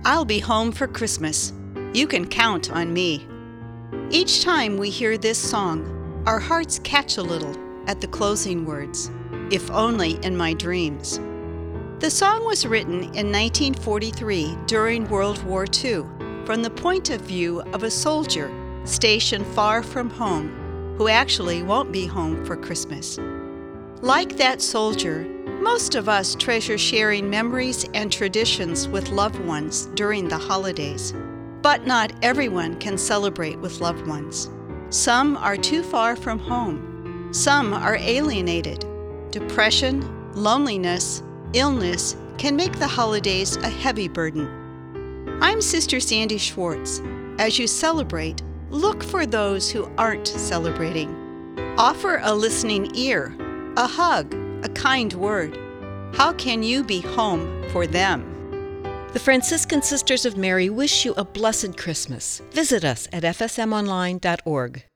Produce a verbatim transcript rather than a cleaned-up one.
I'll be home for Christmas. You can count on me. Each time we hear this song, our hearts catch a little at the closing words, "If only in my dreams." The song was written in nineteen forty-three during World War Two from the point of view of a soldier stationed far from home who actually won't be home for Christmas. Like that soldier, most of us treasure sharing memories and traditions with loved ones during the holidays. But not everyone can celebrate with loved ones. Some are too far from home. Some are alienated. Depression, loneliness, illness can make the holidays a heavy burden. I'm Sister Sandy Schwartz. As you celebrate, look for those who aren't celebrating. Offer a listening ear, a hug, a kind word. How can you be home for them? The Franciscan Sisters of Mary wish you a blessed Christmas. Visit us at f s m online dot org.